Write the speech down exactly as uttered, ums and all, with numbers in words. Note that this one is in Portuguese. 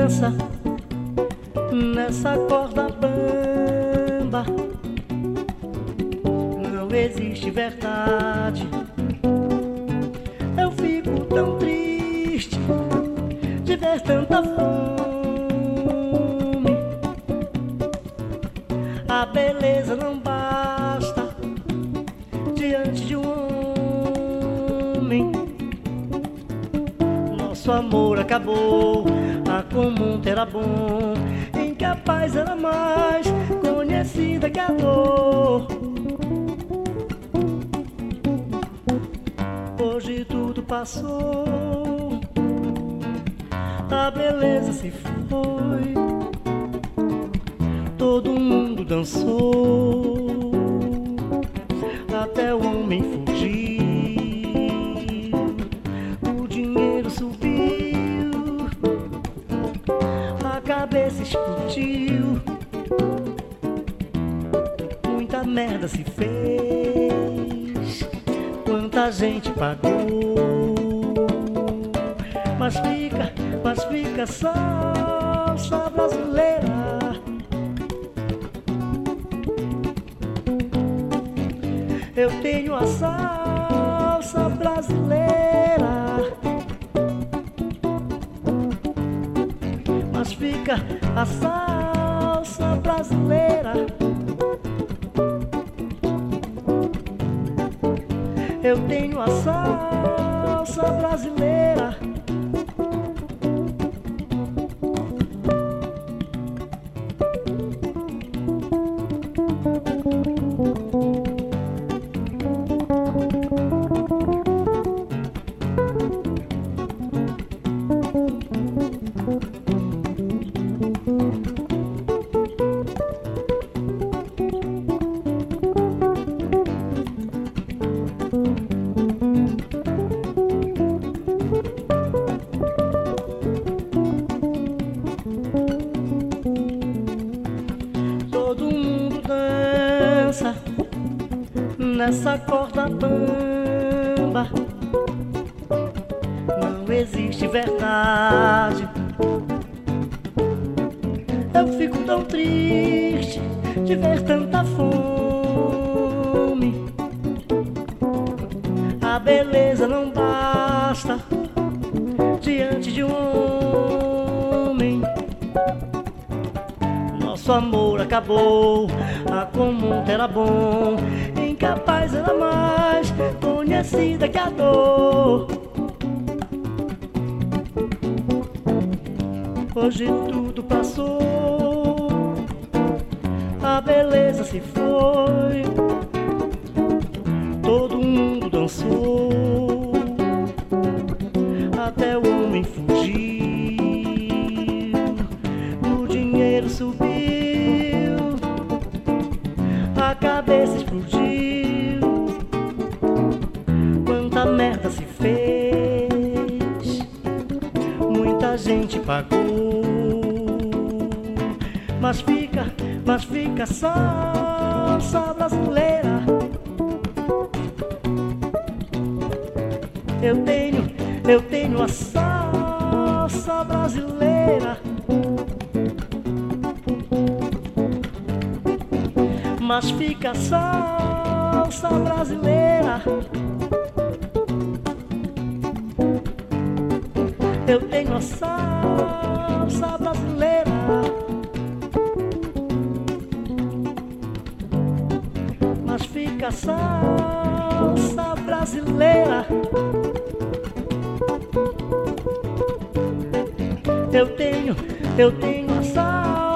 dança nessa corda bamba. Não existe verdade. Eu fico tão triste de ver tanta fome. A beleza não basta diante de um homem. Nosso amor acabou, a comum era bom, incapaz era mais conhecida que a dor. Hoje tudo passou, a beleza se foi, todo mundo dançou, até o homem fugiu, o dinheiro subiu, a cabeça explodiu, muita merda se fez, quanta gente pagou. Mas fica, mas fica salsa brasileira. Eu tenho a salsa brasileira. Mas fica a salsa brasileira. Eu tenho a salsa brasileira. Nessa corda bamba não existe verdade. Eu fico tão triste de ver tanta fome. A beleza não basta diante de um homem. Nosso amor acabou, a comum era bom, incapaz era mais conhecida que a dor. Hoje tudo passou, a beleza se foi, todo mundo dançou, até o homem fugiu, o dinheiro subiu, a cabeça explodiu, quanta merda se fez, muita gente pagou. Mas fica, mas fica salsa brasileira. Eu tenho, eu tenho a salsa brasileira. Mas fica a salsa brasileira. Eu tenho a salsa brasileira. Mas fica a salsa brasileira. Eu tenho, eu tenho a salsa